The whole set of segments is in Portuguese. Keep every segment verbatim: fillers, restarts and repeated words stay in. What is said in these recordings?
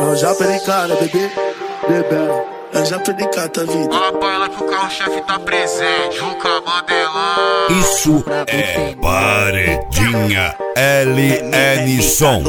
Eu já perdi cara, bebê, bebê. Eu já perdi cara, tá vida. Fala pra ela que o carro-chefe tá presente. Juca Mandelão. Isso é Paredinha L N Som.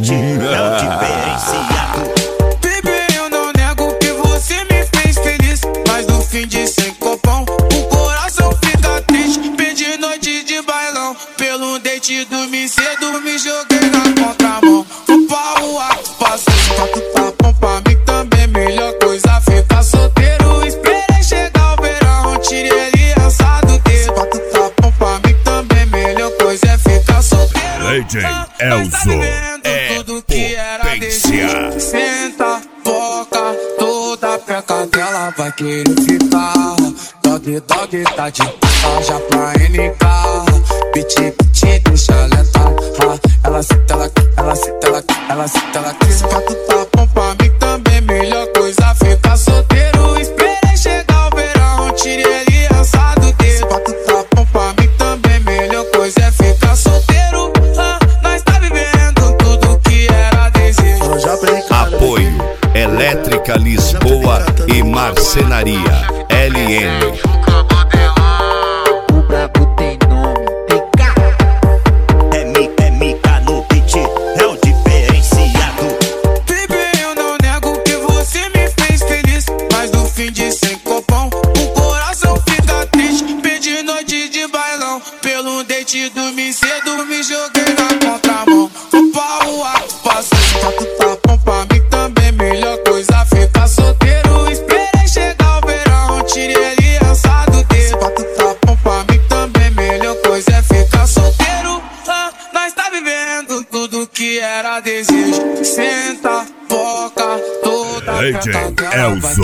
Bebê, eu não nego que você me fez feliz, mas no fim de sem copão o coração fica triste. Perdi noite de bailão, pelo date dormi cedo, me joguei na contramão. Fui pra rua, passei quatro tapão pra mim também. Melhor coisa ficar solteiro, esperei chegar o verão, tirei aliança do dedo. Quatro tapão pra mim também, melhor coisa é ficar solteiro. Legend Elzo é potência. Senta, foca, toda peca dela vai querer ficar. Dog, dog, tá de já pra N K. Piti, piti, deixa ela tá. Ela senta, ela, ela senta, ela, ela senta, ela quis. Quatro tapão pra mim também, melhor coisa ficar solteiro. Esperei chegar o verão, tirei aliança do dedo. Quatro tapão pra mim também, melhor coisa é ficar solteiro. Ah, nós tá vivendo tudo que era desejo. Eu já perdi cara. Apoio Elétrica Lisboa e Marcenaria L N. Juca Mandelão. O brabo tem nome, tem cara. É mica, é mica no beat, é o diferenciado. Bebê, eu não nego que você me fez feliz, mas no fim de sem copão o coração fica triste. Perdi noite de bailão, pelo date dormi cedo, me joguei na contramão. Fui pra rua, passei quatro tapão pra mim também, melhor coisa ficar solteiro. Esperei chegar o verão, tirei aliança do dedo. Quatro tapão pra mim também, melhor coisa é ficar solteiro. Ah, nós tá vivendo tudo que era desejo. Senta, foca, toda Legend Elzo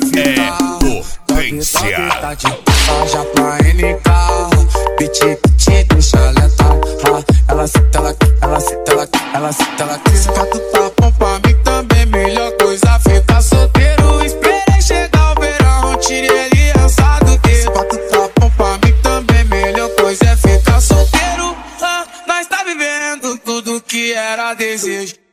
é potência. Já pra N K. Piti, piti, deixa ela tá. Ela senta, ela, ela senta, ela, ela senta, ela quis. Quatro tapão pra mim também, melhor coisa ficar solteiro. Esperei chegar o verão, tirei aliança do dedo. Quatro tapão pra mim também, melhor coisa é ficar solteiro. Ah, nós tá vivendo tudo que era desejo.